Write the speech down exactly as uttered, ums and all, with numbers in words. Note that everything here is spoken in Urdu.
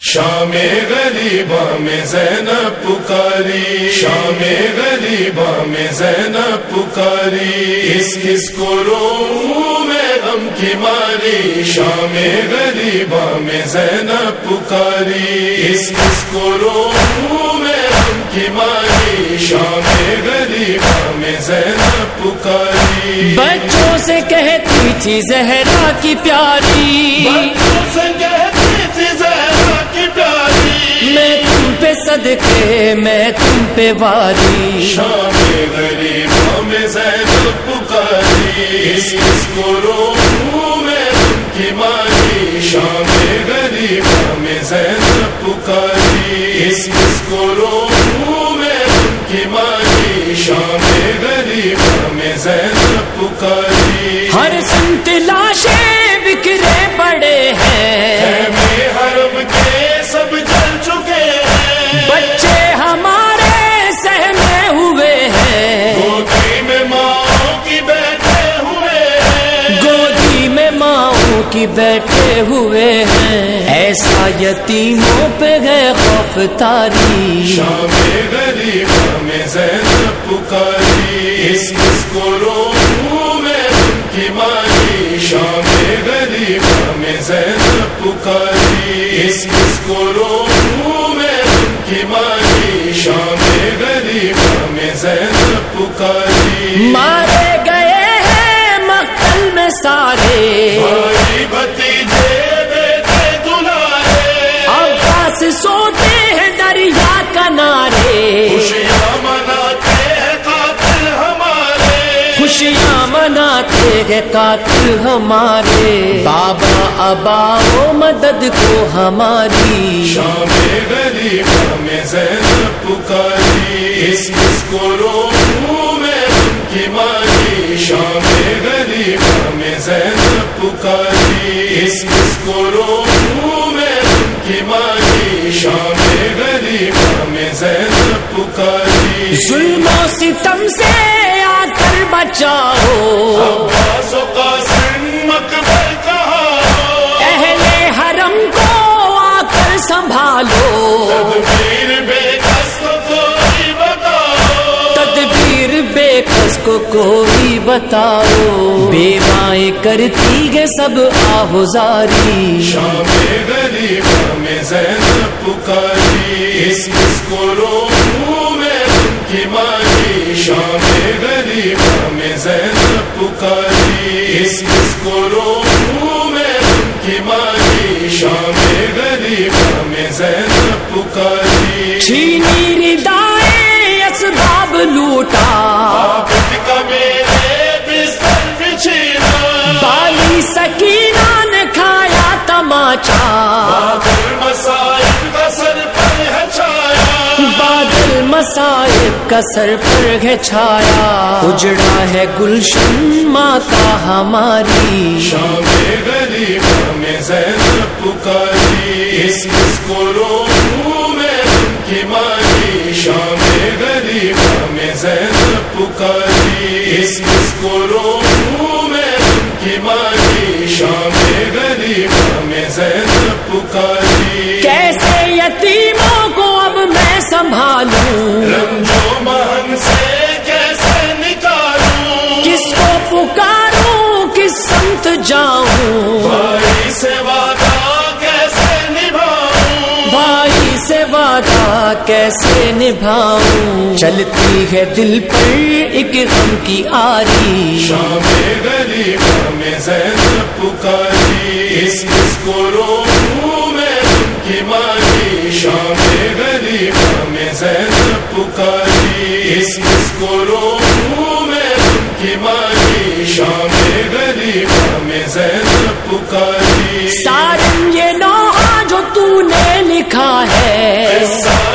شام غریبا میں زینب پکاری، شام غریبا میں زینب پکاری، کس کس کو روؤں میں غم کی ماری، شام غریبا میں زینب پکاری، کس کس کو روؤں میں غم کی ماری، شام غریبا میں زینب پکاری۔ بچوں سے کہتی تھی زہرا کی پیاری، بچوں سے کہتی تھی زہرا کی پیاری، میں تم پہ صدقے میں تم پہ واری، شام غریبا میں زینب پکاری، کس کس کو روؤں میں غم کی ماری، شام غریبا میں زینب پکاری، کس کس کو روؤں میں غم کی ماری، شام غریبا میں زینب پکاری۔ ہر سمت لاشیں بکھرے پڑے ہیں، خیمے حرم کے سب جل چکے ہیں، بچے ہمارے سہمے ہوئے ہیں، گودی میں ماں کی بیٹھے ہوئے ہیں، گودی میں ماؤں کی بیٹھے ہوئے ہیں، ایسا یتیموں پہ ہے خوف تاری، شام غریبا میں زینب پکاری، کس کس کو روؤں میں غم کی ماری، شام غریبا میں زینب پکاری، کس کس کو روؤں میں غم کی ماری، شام غریبا میں زینب پکاری۔ مارے گئے ہیں مقتل میں سارے، بھائی بھتیجے بیٹے دلارے، عباس سوتے ہیں دریا کنارے، خوشیاں مناتے ہیں قاتل ہمارے، خوشیاں مناتے ہیں قاتل ہمارے، بابا اباؤ مدد کو ہماری، شام غریبا میں زینب پکاری، کس کس کو روؤں میں غم کی ماری، شام غریبا میں زینب پکاری، کس کس کو روؤں میں غم کی ماری، شام غریبا میں زینب پکاری۔ ظلم و ستم سے آ کر بچاؤ، عباس و قاسم اکبر کہاں، اہل حرم کو آ کر سنبھالو، تدبیر بے کس کو کوئی بتاؤ، تدبیر بے کس کو کوئی بتاؤ، بیوائیں کرتی ہے سب آہوزاری، شام غریبا میں زینب پکاری، کس کس کو روؤں میں غم کی ماری، شام غریبا میں زینب پکاری، کس کس کو روؤں میں غم کی ماری، شام غریبا میں زینب پکاری۔ چھینی ردائیں اسباب لوٹا، عابد کا میرے بستر پہ چھینا، بالی سکینہ نے کھایا تماچا، بادل مصائب کا سر پر ہے چھایا، بادل مصائب کا سر پر ہے چھایا، اجڑا ہے گلشن ماں کا ہماری، شام غریبا میں زینب پکاری، کس کس کو روؤں میں غم کی ماری، شام غریبا میں زینب پکاری، کس کس کو روؤں میں غم کی ماری، شام غریبا میں زینب پکاری۔ کیسے یتیموں کو اب میں سنبھالوں، رنجو مہن سے کیسے نکالوں، کس کو پکاروں کس سمت جاؤں، بھائی سے وعدہ کیسے نبھاؤں، بھائی سے وعدہ کیسے نبھاؤں، چلتی ہے دل پر ایک غم کی آری، شام غریبا میں زینب پکاری، کس کس کو روؤں میں غم کی ماری، شام غریبا میں زینب پکاری، کس کس کو روؤں میں غم کی ماری، شام غریبا میں زینب پکاری۔